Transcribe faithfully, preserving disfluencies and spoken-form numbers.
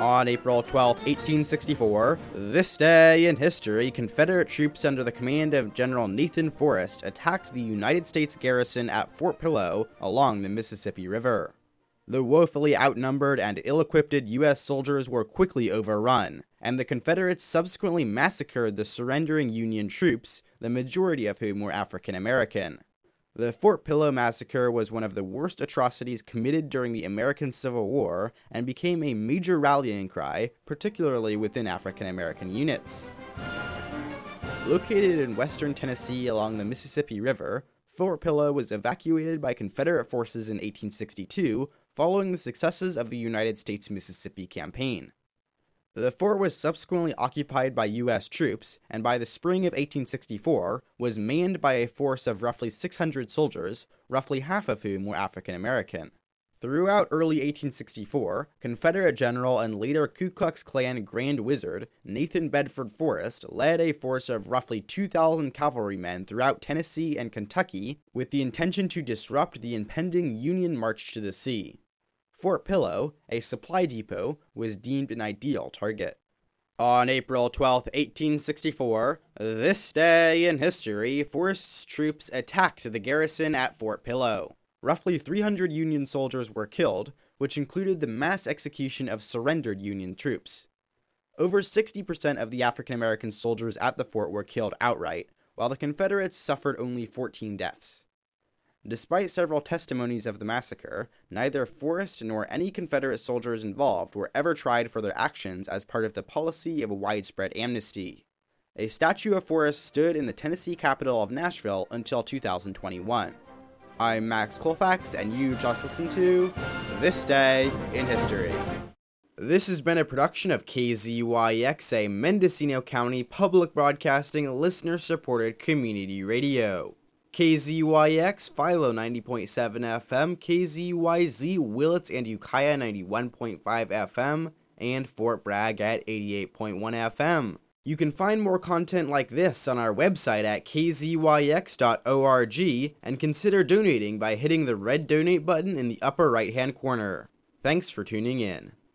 On April twelfth, eighteen sixty-four, this day in history, Confederate troops under the command of General Nathan Forrest attacked the United States garrison at Fort Pillow along the Mississippi River. The woefully outnumbered and ill-equipped U S soldiers were quickly overrun, and the Confederates subsequently massacred the surrendering Union troops, the majority of whom were African American. The Fort Pillow massacre was one of the worst atrocities committed during the American Civil War and became a major rallying cry, particularly within African American units. Located in western Tennessee along the Mississippi River, Fort Pillow was evacuated by Confederate forces in eighteen sixty-two following the successes of the United States Mississippi Campaign. The fort was subsequently occupied by U S troops, and by the spring of eighteen sixty-four was manned by a force of roughly six hundred soldiers, roughly half of whom were African American. Throughout early eighteen sixty-four, Confederate general and later Ku Klux Klan Grand Wizard Nathan Bedford Forrest led a force of roughly two thousand cavalrymen throughout Tennessee and Kentucky with the intention to disrupt the impending Union march to the sea. Fort Pillow, a supply depot, was deemed an ideal target. On April twelfth, eighteen sixty-four, this day in history, Forrest's troops attacked the garrison at Fort Pillow. Roughly three hundred Union soldiers were killed, which included the mass execution of surrendered Union troops. Over sixty percent of the African American soldiers at the fort were killed outright, while the Confederates suffered only fourteen deaths. Despite several testimonies of the massacre, neither Forrest nor any Confederate soldiers involved were ever tried for their actions as part of the policy of widespread amnesty. A statue of Forrest stood in the Tennessee capital of Nashville until two thousand twenty-one. I'm Max Colfax, and you just listened to This Day in History. This has been a production of K Z Y X, a Mendocino County public broadcasting listener-supported community radio. K Z Y X, Philo ninety point seven F M, K Z Y Z, Willits and Ukiah ninety-one point five F M, and Fort Bragg at eighty-eight point one F M. You can find more content like this on our website at k z y x dot org and consider donating by hitting the red donate button in the upper right-hand corner. Thanks for tuning in.